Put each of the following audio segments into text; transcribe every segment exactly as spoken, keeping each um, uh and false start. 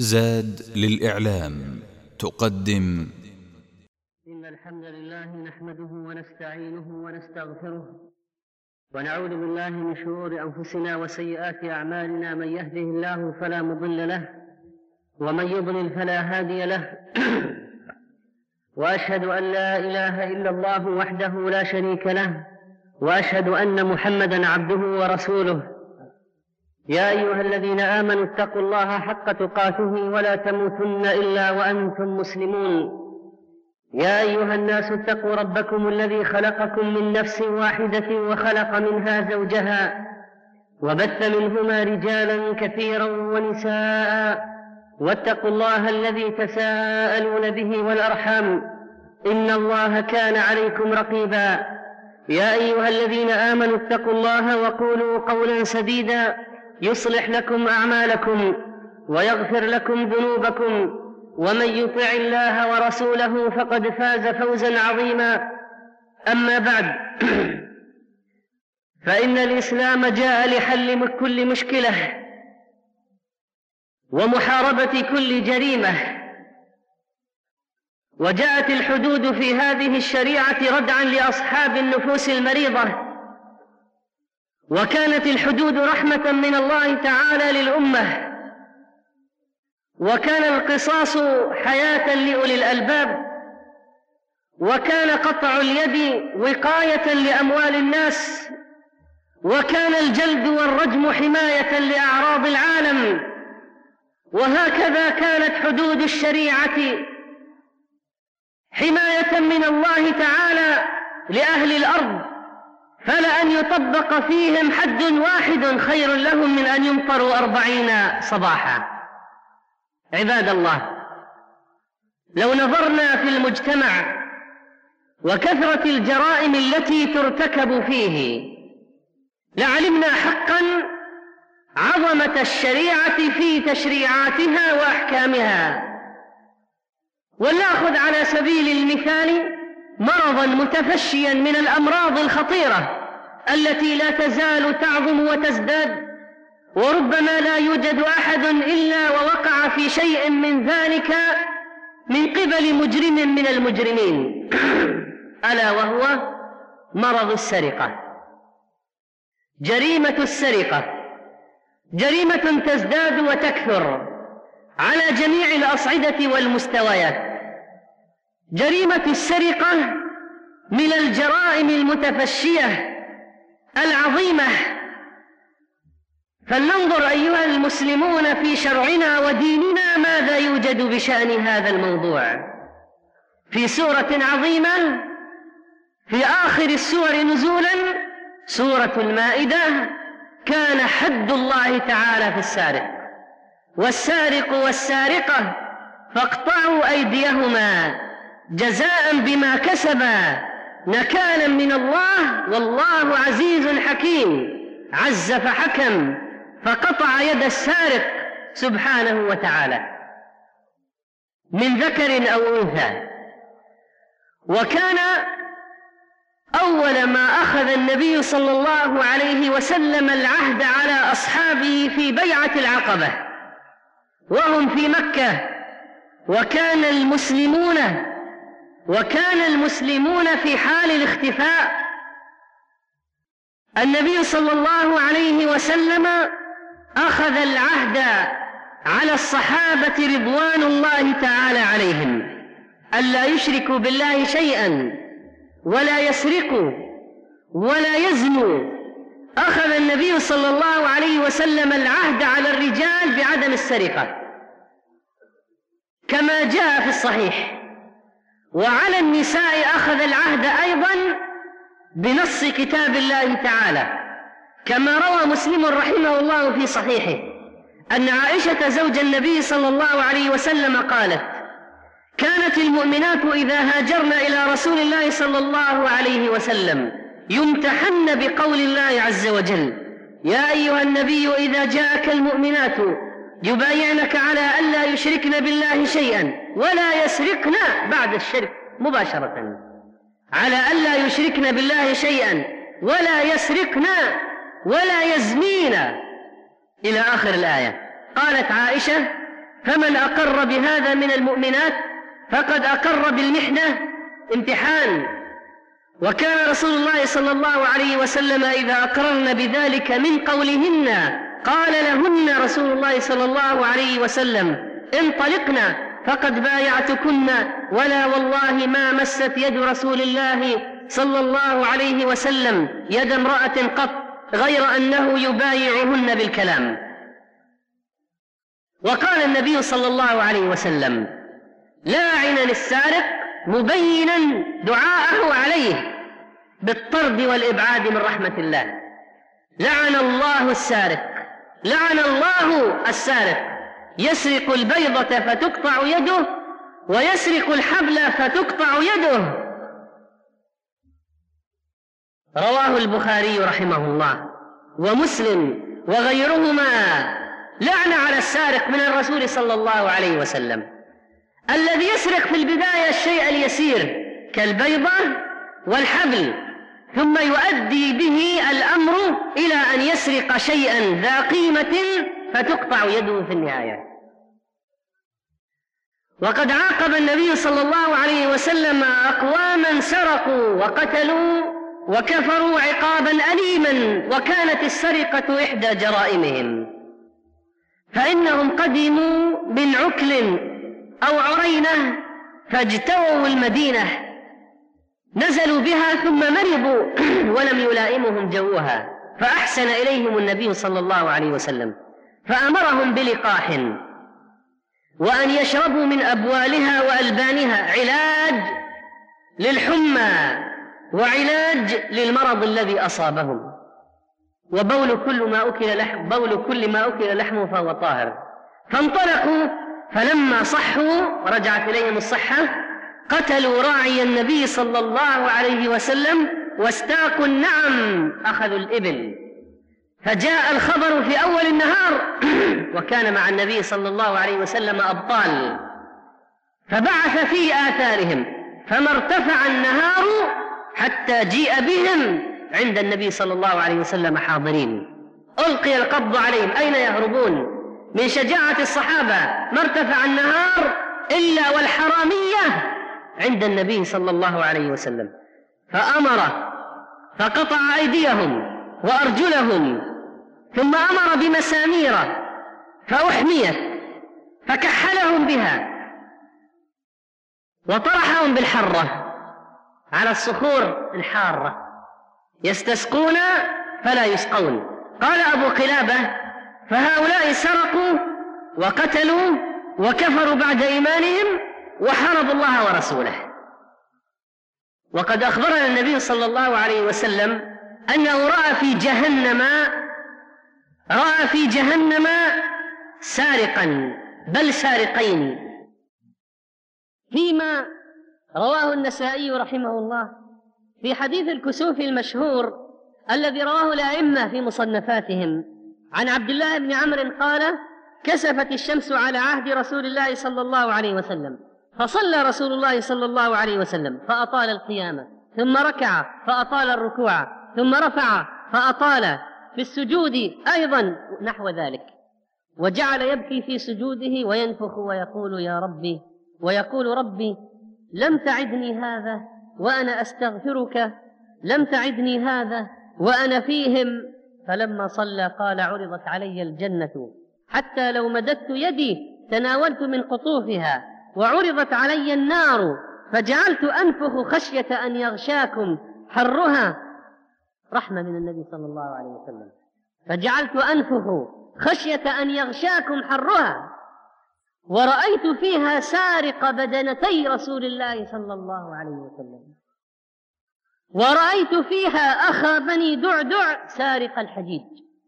زاد للإعلام تقدم. إن الحمد لله نحمده ونستعينه ونستغفره ونعوذ بالله من شرور أنفسنا وسيئات أعمالنا. من يهده الله فلا مضل له ومن يضلل فلا هادي له. وأشهد أن لا إله إلا الله وحده لا شريك له، وأشهد أن محمدا عبده ورسوله. يا أيها الذين آمنوا اتقوا الله حق تقاته ولا تموتن إلا وأنتم مسلمون. يا أيها الناس اتقوا ربكم الذي خلقكم من نفس واحدة وخلق منها زوجها وبث منهما رجالا كثيرا ونساء، واتقوا الله الذي تساءلون به والأرحام إن الله كان عليكم رقيبا. يا أيها الذين آمنوا اتقوا الله وقولوا قولا سديدا يصلح لكم أعمالكم ويغفر لكم ذنوبكم، ومن يطع الله ورسوله فقد فاز فوزا عظيما. أما بعد، فإن الإسلام جاء لحل كل مشكلة ومحاربة كل جريمة، وجاءت الحدود في هذه الشريعة ردعا لأصحاب النفوس المريضة، وكانت الحدود رحمة من الله تعالى للأمة، وكان القصاص حياة لأولي الألباب، وكان قطع اليد وقاية لأموال الناس، وكان الجلد والرجم حماية لأعراض العالم. وهكذا كانت حدود الشريعة حماية من الله تعالى لأهل الأرض، فلأن يطبق فيهم حد واحد خير لهم من أن يمطروا أربعين صباحا. عباد الله، لو نظرنا في المجتمع وكثرة الجرائم التي ترتكب فيه لعلمنا حقا عظمة الشريعة في تشريعاتها وأحكامها. ولنأخذ على سبيل المثال مرضا متفشيا من الأمراض الخطيرة التي لا تزال تعظم وتزداد، وربما لا يوجد أحد إلا ووقع في شيء من ذلك من قبل مجرم من المجرمين، ألا وهو مرض السرقة. جريمة السرقة جريمة تزداد وتكثر على جميع الأصعدة والمستويات. جريمة السرقة من الجرائم المتفشية العظيمة. فلننظر أيها المسلمون في شرعنا وديننا ماذا يوجد بشأن هذا الموضوع. في سورة عظيمة في آخر السور نزولا، سورة المائدة، كان حد الله تعالى في السارق: والسارق والسارقة فاقطعوا أيديهما جزاء بما كسبا نكالا من الله والله عزيز حكيم. عز فحكم فقطع يد السارق سبحانه وتعالى من ذكر أو أنثى. وكان أول ما أخذ النبي صلى الله عليه وسلم العهد على أصحابه في بيعة العقبة وهم في مكة، وكان المسلمون وكان المسلمون في حال الاختفاء. النبي صلى الله عليه وسلم أخذ العهد على الصحابة رضوان الله تعالى عليهم ألا يشركوا بالله شيئا ولا يسرقوا ولا يزنوا. أخذ النبي صلى الله عليه وسلم العهد على الرجال بعدم السرقة كما جاء في الصحيح، وعلى النساء أخذ العهد أيضا بنص كتاب الله تعالى، كما روى مسلم رحمه الله في صحيحه أن عائشة زوج النبي صلى الله عليه وسلم قالت: كانت المؤمنات إذا هاجرن إلى رسول الله صلى الله عليه وسلم يمتحن بقول الله عز وجل: يا أيها النبي إذا جاءك المؤمنات يبايعنك على ألا يشركن بالله شيئا ولا يسرقن، بعد الشرك مباشرة، على ألا يشركن بالله شيئا ولا يسرقن ولا يزنين، إلى آخر الآية. قالت عائشة: فمن أقر بهذا من المؤمنات فقد أقر بالمحنة امتحان. وكان رسول الله صلى الله عليه وسلم إذا أقررن بذلك من قولهن قال لهن رسول الله صلى الله عليه وسلم انطلقنا فقد بايعتكن، ولا والله ما مست يد رسول الله صلى الله عليه وسلم يد امرأة قط غير أنه يبايعهن بالكلام. وقال النبي صلى الله عليه وسلم لاعنا السارق مبينا دعاءه عليه بالطرد والإبعاد من رحمة الله. لعن الله السارق، لعن الله السارق، يسرق البيضة فتقطع يده ويسرق الحبل فتقطع يده. رواه البخاري رحمه الله ومسلم وغيرهما لعن على السارق من الرسول صلى الله عليه وسلم، الذي يسرق في البداية الشيء اليسير كالبيضة والحبل، ثم يؤدي به الأمر إلى أن يسرق شيئا ذا قيمة فتقطع يده في النهاية. وقد عاقب النبي صلى الله عليه وسلم أقواما سرقوا وقتلوا وكفروا عقابا أليما، وكانت السرقة إحدى جرائمهم. فإنهم قدموا من عكل أو عرينة فاجتووا المدينة، نزلوا بها ثم مرضوا ولم يلائمهم جوها، فأحسن إليهم النبي صلى الله عليه وسلم فأمرهم بلقاح وأن يشربوا من أبوالها وألبانها علاج للحمى وعلاج للمرض الذي أصابهم. وبول كل ما أكل لحم بول كل ما أكل لحمه فهو طاهر. فانطلقوا فلما صحوا ورجعت إليهم الصحة قتلوا راعي النبي صلى الله عليه وسلم واستاقوا النعم، أخذوا الإبل. فجاء الخبر في أول النهار وكان مع النبي صلى الله عليه وسلم أبطال، فبعث في آثارهم فما ارتفع النهار حتى جيء بهم عند النبي صلى الله عليه وسلم حاضرين. ألقي القبض عليهم، أين يهربون؟ من شجاعة الصحابة ما ارتفع النهار إلا والحرامية عند النبي صلى الله عليه وسلم، فأمر فقطع أيديهم وأرجلهم، ثم أمر بمسامير فأحميت فكحلهم بها وطرحهم بالحرة على الصخور الحارة يستسقون فلا يسقون. قال أبو قلابة فهؤلاء سرقوا وقتلوا وكفروا بعد إيمانهم وحاربوا الله ورسوله. وقد أخبرنا النبي صلى الله عليه وسلم أنه رأى في جهنم رأى في جهنم سارقا بل سارقين، فيما رواه النسائي رحمه الله في حديث الكسوف المشهور الذي رواه الأئمة في مصنفاتهم عن عبد الله بن عمرو قال كسفت الشمس على عهد رسول الله صلى الله عليه وسلم فصلى رسول الله صلى الله عليه وسلم فأطال القيامة، ثم ركع فأطال الركوع، ثم رفع فأطال في السجود أيضا نحو ذلك، وجعل يبكي في سجوده وينفخ ويقول يا ربي ويقول ربي لم تعدني هذا وأنا أستغفرك، لم تعدني هذا وأنا فيهم. فلما صلى قال عرضت علي الجنة حتى لو مددت يدي تناولت من قطوفها، وعرضت علي النار فجعلت أنفخ خشية أن يغشاكم حرها، رحمة من النبي صلى الله عليه وسلم، فجعلت أنفخ خشية أن يغشاكم حرها، ورأيت فيها سارق بدنتي رسول الله صلى الله عليه وسلم، ورأيت فيها أخا بني دعدع سارق الحجيج.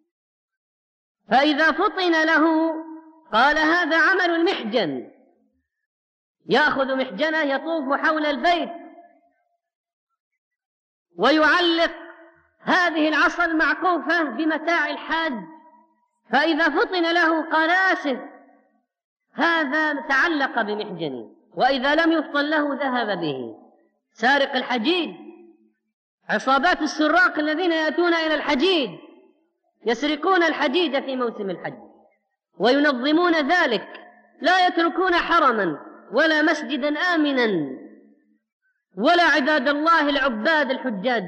فإذا فطن له قال هذا عمل المحجن، يأخذ محجنه يطوف حول البيت ويعلق هذه العصا المعقوفة بمتاع الحاج، فإذا فطن له قال آسف هذا تعلق بمحجني، وإذا لم يفطن له ذهب به. سارق الحجيج، عصابات السراق الذين يأتون إلى الحجيج يسرقون الحجيج في موسم الحج وينظمون ذلك لا يتركون حرما ولا مسجدا آمنا ولا عباد الله العباد الحجاج.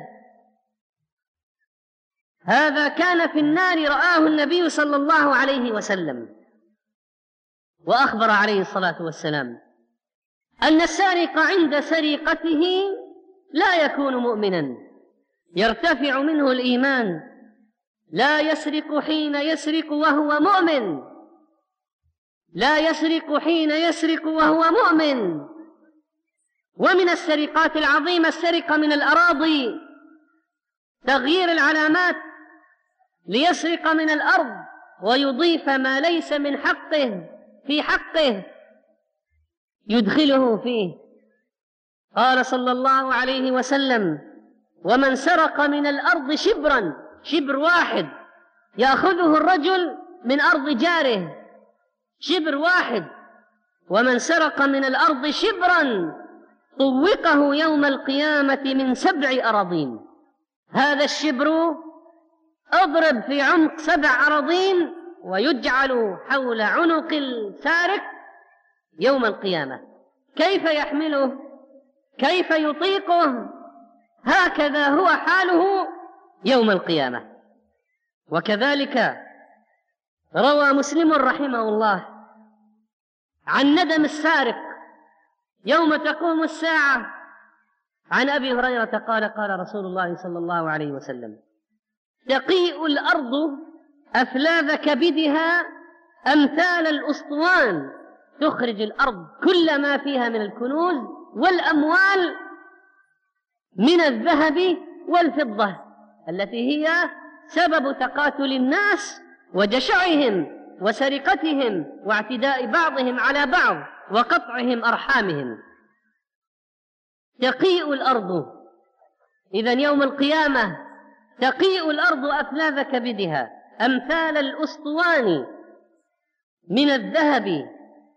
هذا كان في النار رآه النبي صلى الله عليه وسلم، وأخبر عليه الصلاة والسلام أن السارق عند سرقته لا يكون مؤمنا، يرتفع منه الإيمان، لا يسرق حين يسرق وهو مؤمن، لا يسرق حين يسرق وهو مؤمن. ومن السرقات العظيمة السرقة من الأراضي، تغيير العلامات ليسرق من الأرض ويضيف ما ليس من حقه في حقه يدخله فيه. قال صلى الله عليه وسلم: ومن سرق من الأرض شبرا، شبر واحد يأخذه الرجل من أرض جاره، شبر واحد، ومن سرق من الأرض شبرا طوقه يوم القيامة من سبع أراضين. هذا الشبر اضرب في عمق سبع أراضين ويجعل حول عنق السارق يوم القيامة. كيف يحمله؟ كيف يطيقه؟ هكذا هو حاله يوم القيامة. وكذلك روى مسلم رحمه الله عن ندم السارق يوم تقوم الساعة عن أبي هريرة قال: قال رسول الله صلى الله عليه وسلم: تقيء الأرض أفلاذ كبدها أمثال الأسطوان، تخرج الأرض كل ما فيها من الكنوز والأموال من الذهب والفضة التي هي سبب تقاتل الناس وجشعهم وسرقتهم واعتداء بعضهم على بعض وقطعهم أرحامهم. تقيء الأرض، إذن يوم القيامة تقيء الأرض أفلاذ كبدها أمثال الأسطوان من الذهب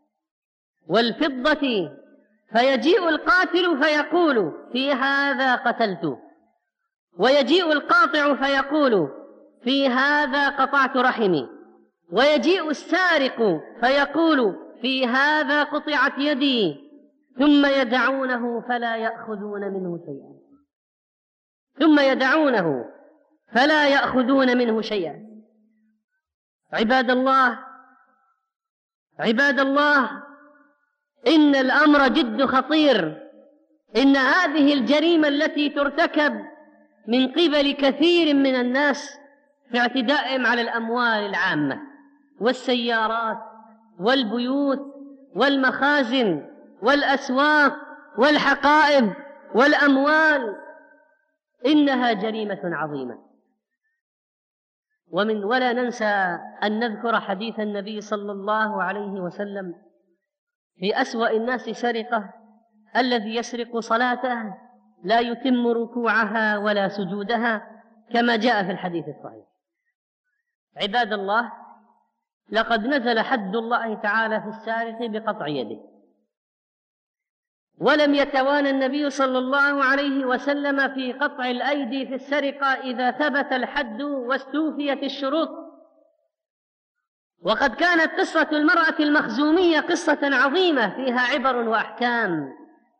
والفضة، فيجيء القاتل فيقول: في هذا قتلت، ويجيء القاطع فيقول: في هذا قطعت رحمي، ويجيء السارق فيقول: في هذا قطعت يدي، ثم يدعونه فلا يأخذون منه شيئا، ثم يدعونه فلا يأخذون منه شيئا. عباد الله، عباد الله، إن الأمر جد خطير. إن هذه الجريمة التي ترتكب من قبل كثير من الناس في اعتدائهم على الأموال العامة والسيارات والبيوت والمخازن والأسواق والحقائب والأموال، إنها جريمة عظيمة. ومن ولا ننسى أن نذكر حديث النبي صلى الله عليه وسلم في أسوأ الناس سرقة: الذي يسرق صلاته لا يتم ركوعها ولا سجودها، كما جاء في الحديث الصحيح. عباد الله، لقد نزل حد الله تعالى في السارق بقطع يده، ولم يتوانى النبي صلى الله عليه وسلم في قطع الأيدي في السرقة إذا ثبت الحد واستوفيت الشروط. وقد كانت قصة المرأة المخزومية قصة عظيمة فيها عبر وأحكام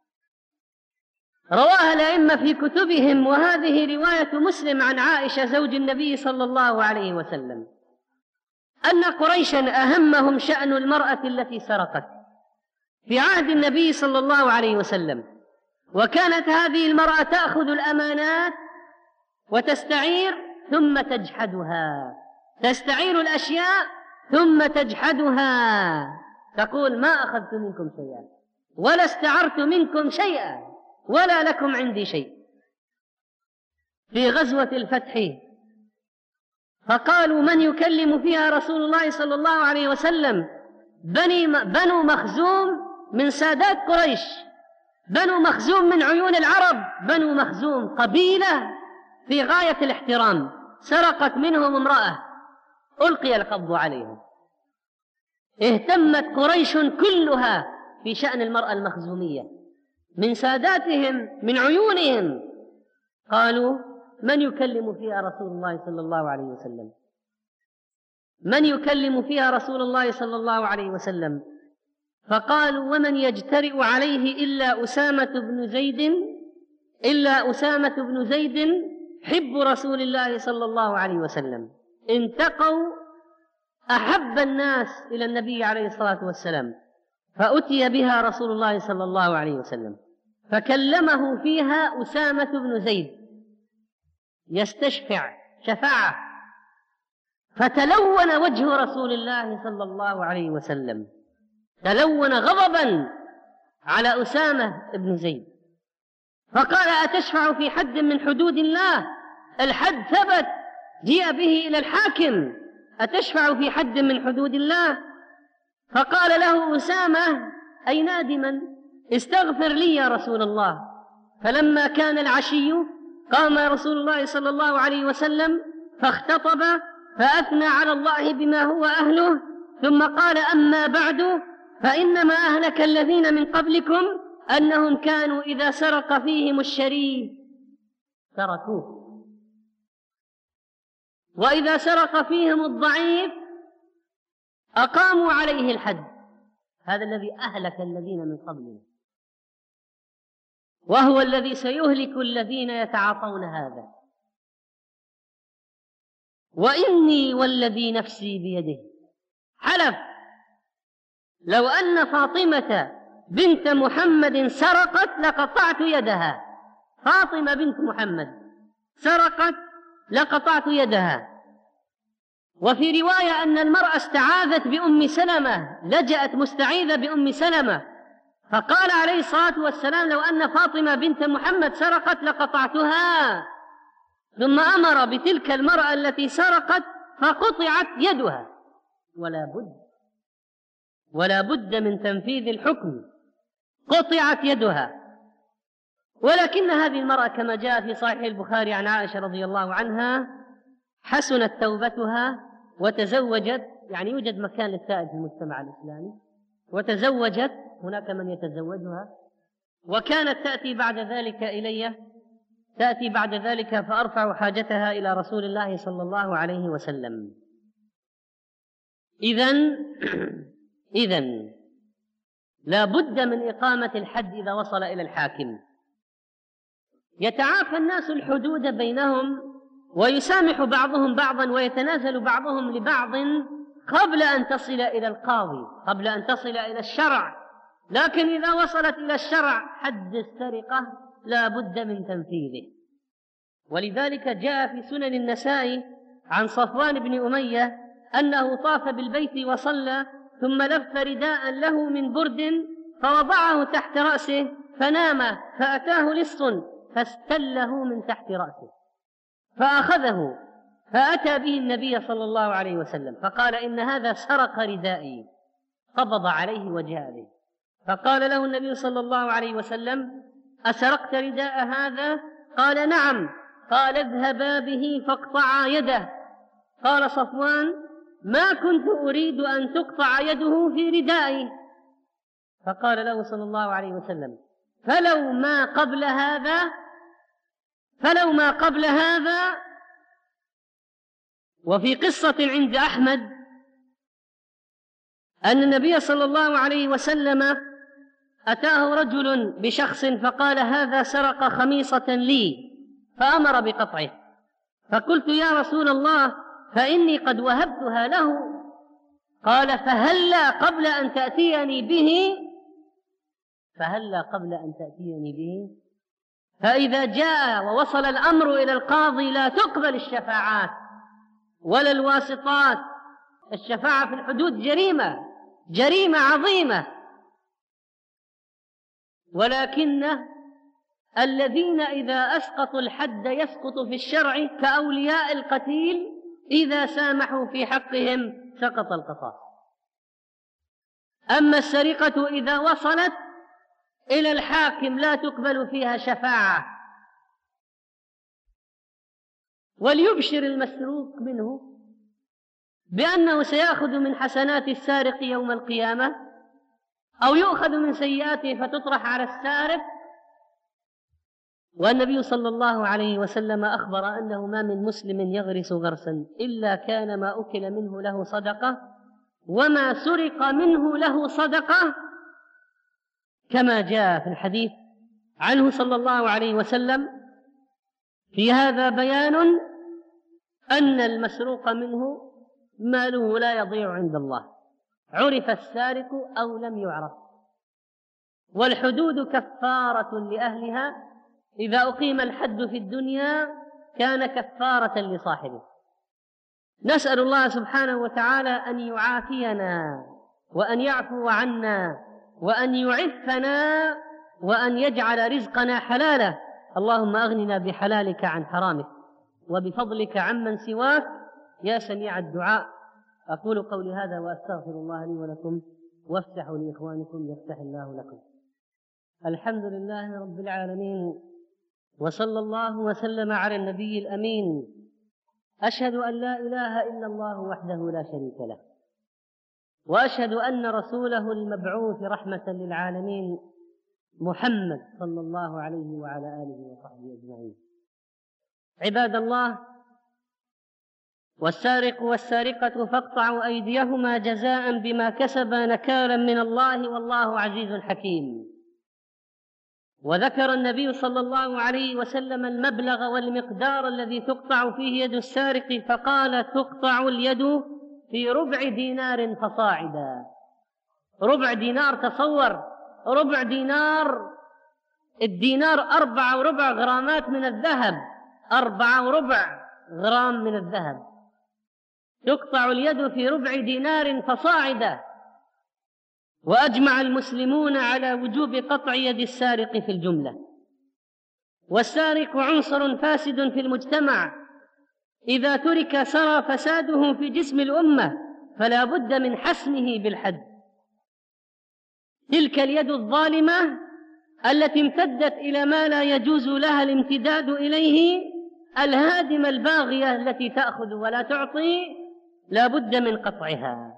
رواها الأئمة في كتبهم، وهذه رواية مسلم عن عائشة زوج النبي صلى الله عليه وسلم أن قريشا أهمهم شأن المرأة التي سرقت في عهد النبي صلى الله عليه وسلم، وكانت هذه المرأة تأخذ الأمانات وتستعير ثم تجحدها، تستعير الأشياء ثم تجحدها، تقول: ما أخذت منكم شيئا ولا استعرت منكم شيئا ولا لكم عندي شيء. في غزوة الفتح فقالوا: من يكلم فيها رسول الله صلى الله عليه وسلم؟ بني بنو مخزوم من سادات قريش، بنو مخزوم من عيون العرب، بنو مخزوم قبيلة في غاية الاحترام، سرقت منهم امرأة ألقي القبض عليهم. اهتمت قريش كلها في شأن المرأة المخزومية من ساداتهم من عيونهم. قالوا: من يكلم فيها رسول الله صلى الله عليه وسلم؟ من يكلم فيها رسول الله صلى الله عليه وسلم؟ فقالوا: ومن يجترئ عليه إلا أسامة بن زيد إلا أسامة بن زيد حب رسول الله صلى الله عليه وسلم. انتقوا أحب الناس إلى النبي عليه الصلاة والسلام، فأتي بها رسول الله صلى الله عليه وسلم، فكلمه فيها أسامة بن زيد يستشفع شفاعة، فتلون وجه رسول الله صلى الله عليه وسلم، تلون غضبا على أسامة بن زيد، فقال: أتشفع في حد من حدود الله؟ الحد ثبت، جيء به إلى الحاكم، أتشفع في حد من حدود الله؟ فقال له أسامة: أي نادما، استغفر لي يا رسول الله. فلما كان العشي قام رسول الله صلى الله عليه وسلم فاختطب فأثنى على الله بما هو أهله، ثم قال: أما بعد، فإنما أهلك الذين من قبلكم أنهم كانوا إذا سرق فيهم الشريف تركوه، وإذا سرق فيهم الضعيف أقاموا عليه الحد. هذا الذي أهلك الذين من قبلنا، وهو الذي سيهلك الذين يتعاطون هذا. وإني والذي نفسي بيده، حلف لو أن فاطمة بنت محمد سرقت لقطعت يدها. فاطمة بنت محمد سرقت لقطعت يدها. وفي رواية أن المرأة استعاذت بأم سلمة، لجأت مستعيذة بأم سلمة، فقال عليه الصلاة والسلام: لو أن فاطمة بنت محمد سرقت لقطعتها. ثم أمر بتلك المرأة التي سرقت فقطعت يدها. ولا بد ولا بد من تنفيذ الحكم، قطعت يدها. ولكن هذه المرأة كما جاء في صحيح البخاري عن عائشة رضي الله عنها حسنت توبتها وتزوجت، يعني يوجد مكان للتائب في المجتمع الإسلامي، وتزوجت، هناك من يتزوجها، وكانت تأتي بعد ذلك إلي تأتي بعد ذلك فأرفع حاجتها إلى رسول الله صلى الله عليه وسلم. إذن إذن لا بد من إقامة الحد إذا وصل إلى الحاكم. يتعافى الناس الحدود بينهم ويسامح بعضهم بعضا ويتنازل بعضهم لبعض قبل أن تصل إلى القاضي، قبل أن تصل إلى الشرع. لكن إذا وصلت إلى الشرع حد السرقة لا بد من تنفيذه. ولذلك جاء في سنن النسائي عن صفوان بن أمية أنه طاف بالبيت وصلى، ثم لف رداء له من برد فوضعه تحت رأسه فنام، فأتاه لص فاستله من تحت رأسه، فأخذه فأتى به النبي صلى الله عليه وسلم فقال: إن هذا سرق ردائي. قبض عليه وجاء به، فقال له النبي صلى الله عليه وسلم: أسرقت رداء هذا؟ قال: نعم. قال: اذهبا به فاقطعا يده. قال صفوان: ما كنت أريد أن تقطع يده في ردائي. فقال له صلى الله عليه وسلم: فلو ما قبل هذا فلو ما قبل هذا. وفي قصة عند أحمد أن النبي صلى الله عليه وسلم أتاه رجل بشخص فقال: هذا سرق خميصة لي، فأمر بقطعه. فقلت: يا رسول الله، فإني قد وهبتها له. قال: فهلا قبل أن تأتيني به فهلا قبل أن تأتيني به فإذا جاء ووصل الأمر إلى القاضي لا تقبل الشفاعات ولا الواسطات. الشفاعة في الحدود جريمة جريمة عظيمة. ولكن الذين إذا أسقطوا الحد يسقط في الشرع كأولياء القتيل، إذا سامحوا في حقهم سقط القصاص. أما السرقة إذا وصلت إلى الحاكم لا تقبل فيها شفاعة. وليبشر المسروق منه بأنه سيأخذ من حسنات السارق يوم القيامة، أو يؤخذ من سيئاته فتطرح على السارق. والنبي صلى الله عليه وسلم أخبر أنه ما من مسلم يغرس غرسا إلا كان ما أكل منه له صدقة، وما سرق منه له صدقة، كما جاء في الحديث عنه صلى الله عليه وسلم. في هذا بيان أن المسروق منه ماله لا يضيع عند الله، عرف السارق أو لم يعرف. والحدود كفارة لأهلها، إذا أقيم الحد في الدنيا كان كفارة لصاحبه. نسأل الله سبحانه وتعالى أن يعافينا وأن يعفو عنا وأن يعفنا وأن يجعل رزقنا حلالا. اللهم أغننا بحلالك عن حرامك وبفضلك عمن سواك يا سميع الدعاء. أقول قولي هذا وأستغفر الله لي ولكم، وافتحوا لإخوانكم يفتح الله لكم. الحمد لله رب العالمين، وصلى الله وسلم على النبي الأمين. أشهد أن لا إله إلا الله وحده لا شريك له، وأشهد أن رسوله المبعوث رحمة للعالمين محمد صلى الله عليه وعلى آله وصحبه أجمعين. عباد الله، والسارق والسارقة فاقطعوا أيديهما جزاء بما كسبا نكالا من الله والله عزيز حكيم. وذكر النبي صلى الله عليه وسلم المبلغ والمقدار الذي تقطع فيه يد السارق، فقال: تقطع اليد في ربع دينار فصاعدا. ربع دينار، تصور ربع دينار، الدينار أربعة وربع غرامات من الذهب، أربعة وربع غرام من الذهب. تقطع اليد في ربع دينار فصاعدا. وأجمع المسلمون على وجوب قطع يد السارق في الجملة. والسارق عنصر فاسد في المجتمع، إذا ترك سرى فساده في جسم الأمة، فلا بد من حسمه بالحد. تلك اليد الظالمة التي امتدت إلى ما لا يجوز لها الامتداد إليه، الهادمة الباغية التي تأخذ ولا تعطي، لا بد من قطعها.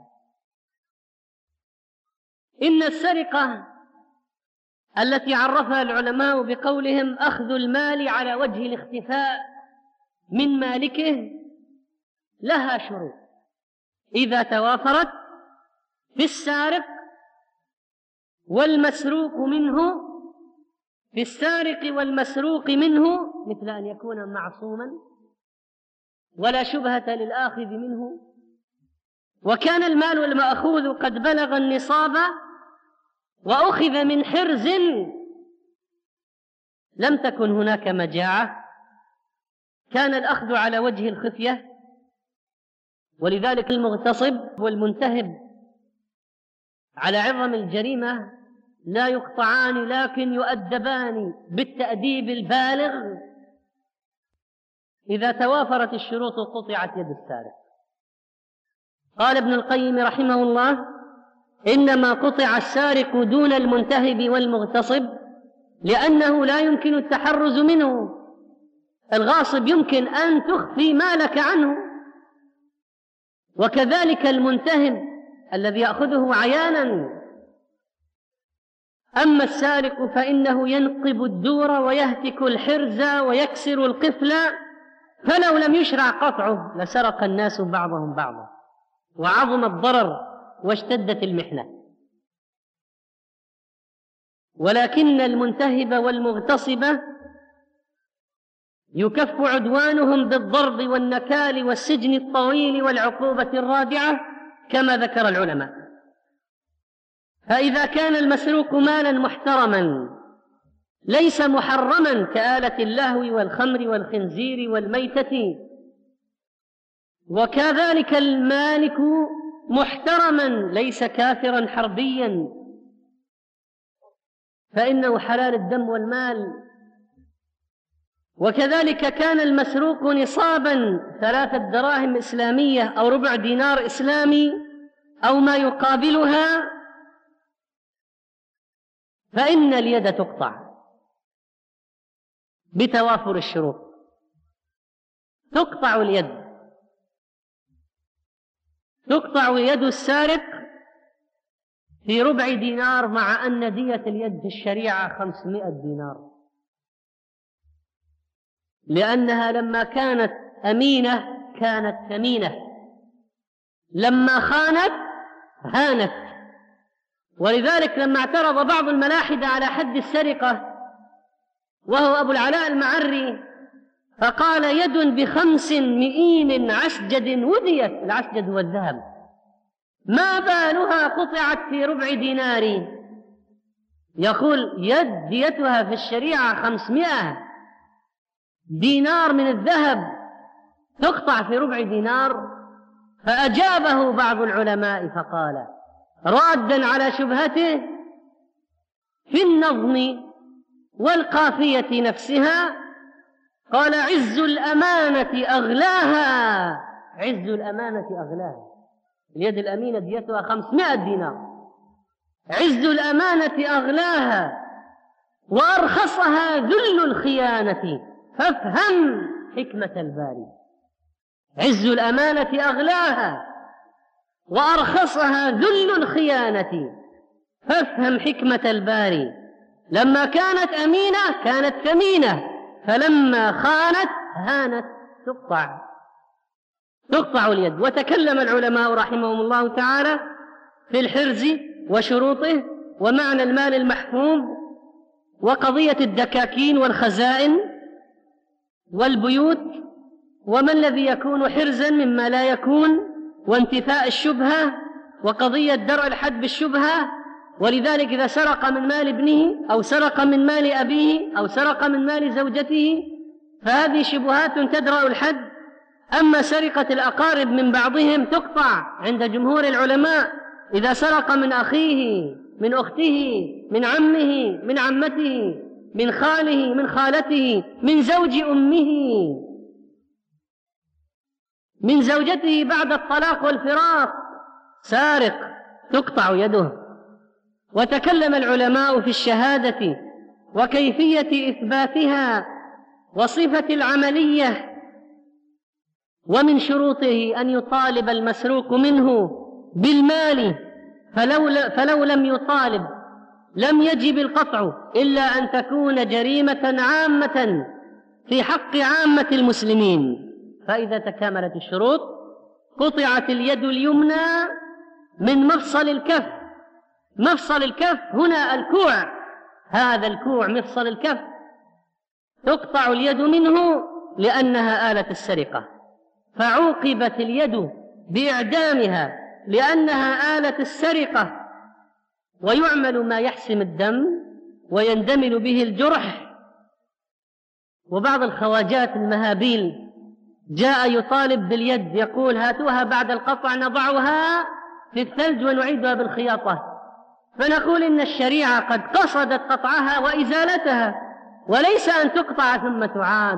إن السرقة التي عرفها العلماء بقولهم أخذ المال على وجه الاختفاء من مالكه لها شروط إذا توافرت في السارق والمسروق منه، في السارق والمسروق منه، مثل أن يكون معصوما ولا شبهة للآخذ منه، وكان المال المأخوذ قد بلغ النصاب وأخذ من حرز لم تكن هناك مجاعة، كان الأخذ على وجه الخفية. ولذلك المغتصب والمنتهب على عظم الجريمة لا يقطعان لكن يؤدبان بالتأديب البالغ. إذا توافرت الشروط قطعت يد السارق. قال ابن القيم رحمه الله: إنما قطع السارق دون المنتهب والمغتصب لأنه لا يمكن التحرز منه. الغاصب يمكن أن تخفي مالك عنه، وكذلك المنتهب الذي يأخذه عيانا. أما السارق فإنه ينقب الدور ويهتك الحرز ويكسر القفل، فلو لم يشرع قطعه لسرق الناس بعضهم بعضا، وعظم الضرر واشتدت المحنة. ولكن المنتهب والمغتصب يكف عدوانهم بالضرب والنكال والسجن الطويل والعقوبة الرادعة كما ذكر العلماء. فإذا كان المسروق مالا محترما ليس محرما كآلة اللهو والخمر والخنزير والميتة، وكذلك المالك محترما ليس كافرا حربيا، فإنه حلال الدم والمال. وكذلك كان المسروق نصابا ثلاثة دراهم إسلامية أو ربع دينار إسلامي أو ما يقابلها، فإن اليد تقطع بتوافر الشروط. تقطع اليد، تقطع يد السارق في ربع دينار، مع أن دية اليد في الشريعة خمسمائة دينار، لأنها لما كانت أمينة كانت ثمينة، لما خانت هانت، ولذلك لما اعترض بعض الملاحدة على حد السرقة وهو أبو العلاء المعري فقال: يد بخمس مئين عسجد وديت، العسجد هو الذهب، ما بالها قطعت في ربع دينار. يقول يد ديتها في الشريعة خمسمائة دينار من الذهب تقطع في ربع دينار. فأجابه بعض العلماء فقال رادا على شبهته في النظم والقافية نفسها، قال: عز الأمانة أغلاها، عز الأمانة أغلاها، اليد الأمينة ديتها خمسمائة دينار، عز الأمانة أغلاها وأرخصها ذل الخيانة، فافهم حكمة الباري. عز الأمانة أغلاها وأرخصها ذل الخيانة، فافهم حكمة الباري. لما كانت أمينة كانت ثمينة، فلما خانت هانت، تقطع تقطع اليد. وتكلم العلماء رحمهم الله تعالى في الحرز وشروطه ومعنى المال المحفوظ وقضية الدكاكين والخزائن والبيوت، وما الذي يكون حرزا مما لا يكون، وانتفاء الشبهة، وقضية درء الحد بالشبهة. ولذلك إذا سرق من مال ابنه أو سرق من مال أبيه أو سرق من مال زوجته فهذه شبهات تدرأ الحد. أما سرقة الأقارب من بعضهم تقطع عند جمهور العلماء. إذا سرق من أخيه، من أخته، من عمه، من عمته، من خاله، من خالته، من زوج أمه، من زوجته بعد الطلاق والفراق، سارق، تقطع يده. وتكلم العلماء في الشهادة وكيفية إثباتها وصفة العملية، ومن شروطه أن يطالب المسروق منه بالمال، فلو, فلو لم يطالب لم يجب القطع إلا أن تكون جريمة عامة في حق عامة المسلمين. فإذا تكاملت الشروط قطعت اليد اليمنى من مفصل الكف. مفصل الكف هنا الكوع، هذا الكوع مفصل الكف تقطع اليد منه لأنها آلة السرقة، فعوقبت اليد بإعدامها لأنها آلة السرقة. ويعمل ما يحسم الدم ويندمل به الجرح. وبعض الخواجات المهابيل جاء يطالب باليد، يقول: هاتوها بعد القطع نضعها في الثلج ونعيدها بالخياطة. فنقول إن الشريعة قد قصدت قطعها وإزالتها، وليس أن تقطع ثم تعاد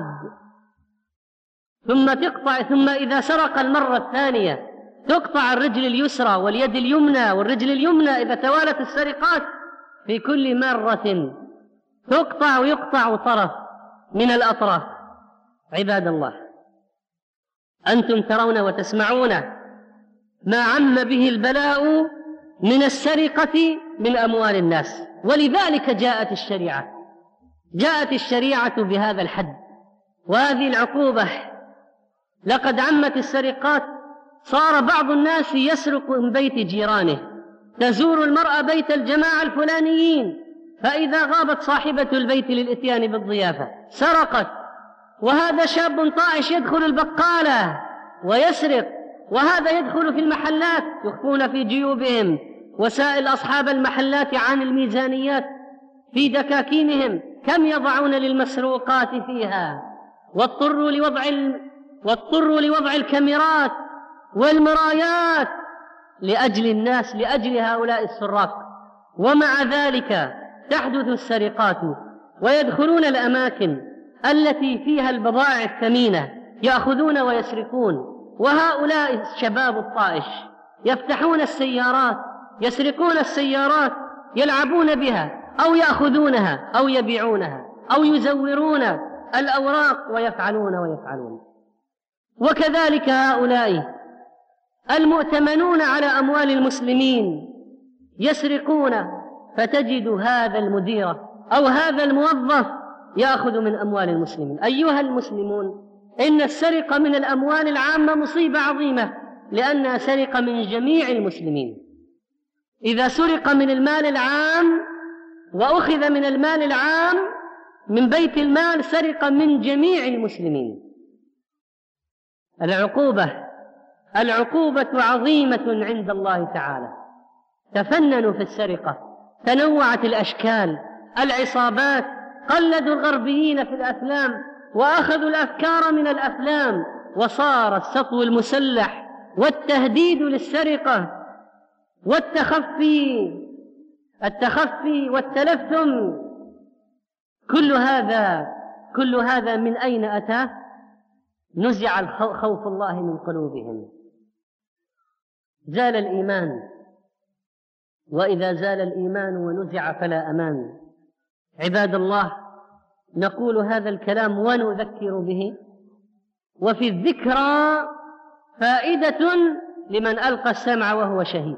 ثم تقطع ثم إذا سرق المرة الثانية تقطع الرجل اليسرى واليد اليمنى والرجل اليمنى. إذا توالت السرقات في كل مرة تقطع ويقطع طرف من الأطراف. عباد الله، أنتم ترون وتسمعون ما عم به البلاء من السرقة من أموال الناس، ولذلك جاءت الشريعة جاءت الشريعة بهذا الحد وهذه العقوبة. لقد عمت السرقات، صار بعض الناس يسرق من بيت جيرانه. تزور المرأة بيت الجماعة الفلانيين، فإذا غابت صاحبة البيت للإتيان بالضيافة سرقت. وهذا شاب طائش يدخل البقالة ويسرق، وهذا يدخل في المحلات يخفون في جيوبهم وسائل أصحاب المحلات عن الميزانيات في دكاكينهم كم يضعون للمسروقات فيها. واضطروا لوضع واضطروا لوضع الكاميرات والمرايات لأجل الناس، لأجل هؤلاء السراق. ومع ذلك تحدث السرقات ويدخلون الأماكن التي فيها البضائع الثمينة يأخذون ويسرقون. وهؤلاء الشباب الطائش يفتحون السيارات، يسرقون السيارات، يلعبون بها أو يأخذونها أو يبيعونها أو يزورون الأوراق ويفعلون ويفعلون. وكذلك هؤلاء المؤتمنون على أموال المسلمين يسرقون، فتجد هذا المدير أو هذا الموظف يأخذ من أموال المسلمين. أيها المسلمون، إن السرقة من الأموال العامة مصيبة عظيمة، لأنها سرقة من جميع المسلمين. إذا سرق من المال العام وأخذ من المال العام من بيت المال سرق من جميع المسلمين. العقوبة العقوبة عظيمة عند الله تعالى. تفننوا في السرقة، تنوعت الأشكال، العصابات، قلدوا الغربيين في الأفلام وأخذوا الأفكار من الأفلام، وصار السطو المسلح والتهديد للسرقة والتخفي التخفي والتلثم. كل هذا كل هذا من أين أتى؟ نزع خوف الله من قلوبهم، زال الإيمان، وإذا زال الإيمان ونزع فلا أمان. عباد الله، نقول هذا الكلام ونذكر به، وفي الذكرى فائدة لمن ألقى السمع وهو شهيد.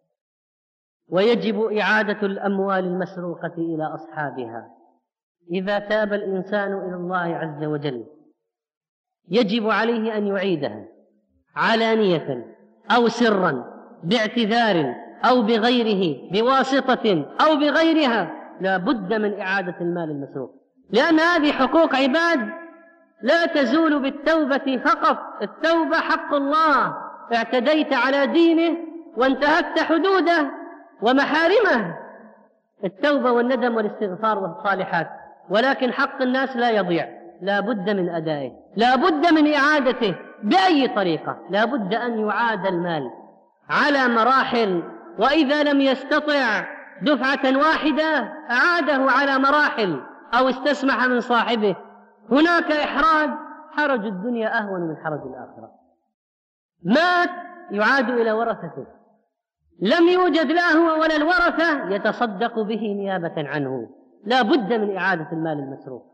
ويجب إعادة الأموال المسروقة إلى أصحابها إذا تاب الإنسان إلى الله عز وجل. يجب عليه أن يعيدها علانية أو سرا، باعتذار أو بغيره، بواسطة أو بغيرها. لا بد من إعادة المال المسروق، لأن هذه حقوق عباد لا تزول بالتوبة فقط. التوبة حق الله، اعتديت على دينه وانتهكت حدوده ومحارمه، التوبة والندم والاستغفار والصالحات. ولكن حق الناس لا يضيع، لا بد من أدائه، لا بد من إعادته بأي طريقة. لا بد أن يعاد المال على مراحل، وإذا لم يستطع دفعة واحدة أعاده على مراحل أو استسمح من صاحبه. هناك إحراج، حرج الدنيا أهون من حرج الآخرة. مات يعاد إلى ورثته، لم يوجد لا هو ولا الورثة يتصدق به نيابة عنه. لا بد من إعادة المال المسروق.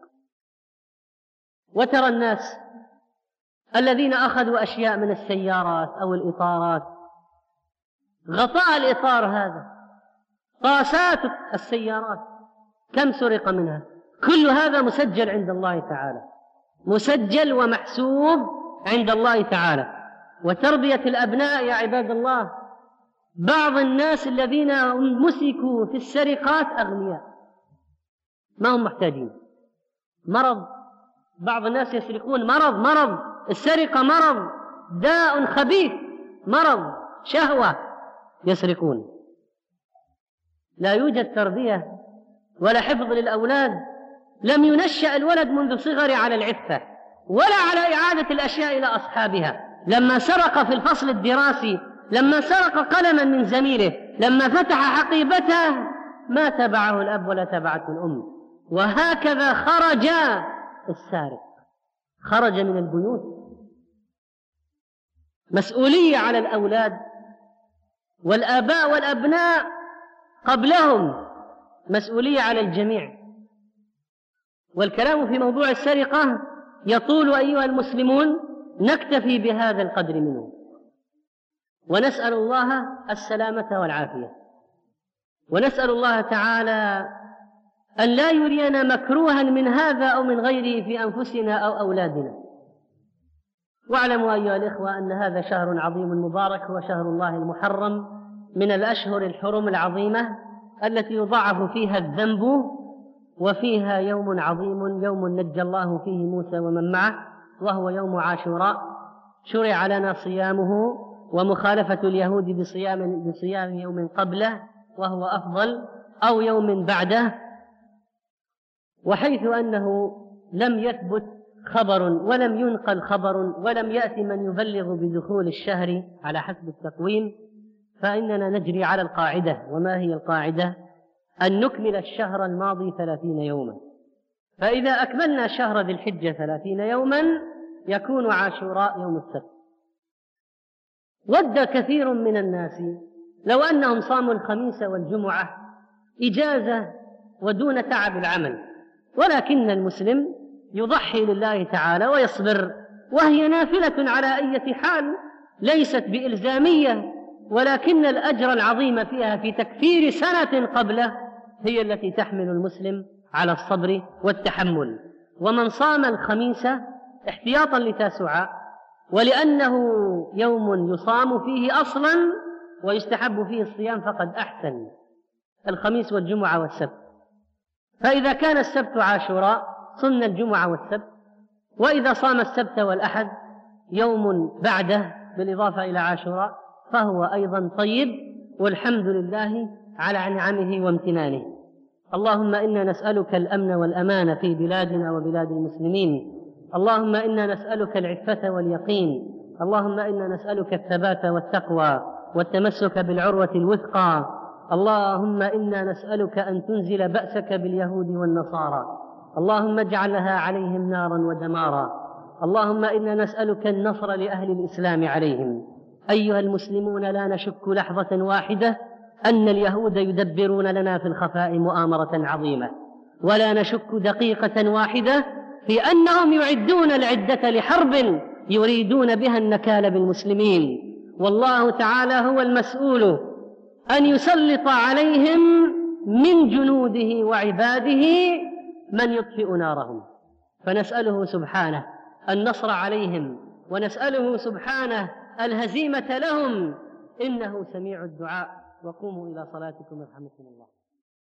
وترى الناس الذين أخذوا أشياء من السيارات أو الإطارات، غطاء الإطار هذا، طاسات السيارات، كم سرق منها؟ كل هذا مسجل عند الله تعالى، مسجل ومحسوب عند الله تعالى. وتربية الأبناء يا عباد الله، بعض الناس الذين مسكوا في السرقات أغنياء، ما هم محتاجين، مرض. بعض الناس يسرقون مرض مرض السرقة مرض، داء خبيث، مرض، شهوة، يسرقون. لا يوجد تربية ولا حفظ للأولاد، لم ينشأ الولد منذ صغره على العفة ولا على إعادة الأشياء إلى أصحابها. لما سرق في الفصل الدراسي، لما سرق قلما من زميله، لما فتح حقيبته، ما تبعه الأب ولا تبعته الأم. وهكذا خرج السارق، خرج من البيوت. مسؤولية على الأولاد والآباء والأبناء قبلهم، مسؤولية على الجميع. والكلام في موضوع السرقة يطول أيها المسلمون، نكتفي بهذا القدر منه، ونسأل الله السلامة والعافية، ونسأل الله تعالى أن لا يرينا مكروها من هذا أو من غيره في أنفسنا أو أولادنا. واعلموا أيها الإخوة أن هذا شهر عظيم مبارك، هو شهر الله المحرم، من الأشهر الحرم العظيمة التي يضاعف فيها الذنب، وفيها يوم عظيم، يوم نجى الله فيه موسى ومن معه، وهو يوم عاشوراء. شرع لنا صيامه، ومخالفة اليهود بصيام, بصيام يوم قبله وهو أفضل، أو يوم بعده. وحيث أنه لم يثبت خبر ولم ينقل خبر ولم يأتي من يبلغ بدخول الشهر على حسب التقويم، فإننا نجري على القاعدة. وما هي القاعدة؟ أن نكمل الشهر الماضي ثلاثين يوما، فإذا أكملنا شهر ذي الحجة ثلاثين يوما يكون عاشوراء يوم السبت. ود كثير من الناس لو أنهم صاموا الخميس والجمعة إجازة ودون تعب العمل، ولكن المسلم يضحي لله تعالى ويصبر، وهي نافلة على أي حال، ليست بإلزامية، ولكن الأجر العظيم فيها في تكفير سنة قبله هي التي تحمل المسلم على الصبر والتحمل. ومن صام الخميس احتياطا لتاسوعاء، ولأنه يوم يصام فيه أصلا، ويستحب فيه الصيام فقد أحسن، الخميس والجمعة والسبت. فإذا كان السبت عاشوراء صمنا الجمعة والسبت، وإذا صام السبت والأحد يوم بعده بالإضافة إلى عاشوراء فهو أيضا طيب، والحمد لله على نعمه وامتنانه. اللهم إنا نسألك الأمن والأمان في بلادنا وبلاد المسلمين. اللهم إنا نسألك العفة واليقين. اللهم إنا نسألك الثبات والتقوى والتمسك بالعروة الوثقى. اللهم إنا نسألك أن تنزل بأسك باليهود والنصارى، اللهم اجعلها عليهم نارا ودمارا. اللهم إنا نسألك النصر لأهل الإسلام عليهم. أيها المسلمون، لا نشك لحظة واحدة أن اليهود يدبرون لنا في الخفاء مؤامرة عظيمة، ولا نشك دقيقة واحدة في أنهم يعدون العدة لحرب يريدون بها النكال بالمسلمين، والله تعالى هو المسؤول أن يسلط عليهم من جنوده وعباده من يطفئ نارهم، فنسأله سبحانه النصر عليهم، ونسأله سبحانه الهزيمة لهم، إنه سميع الدعاء. وقوموا إلى صلاتكم يرحمكم الله.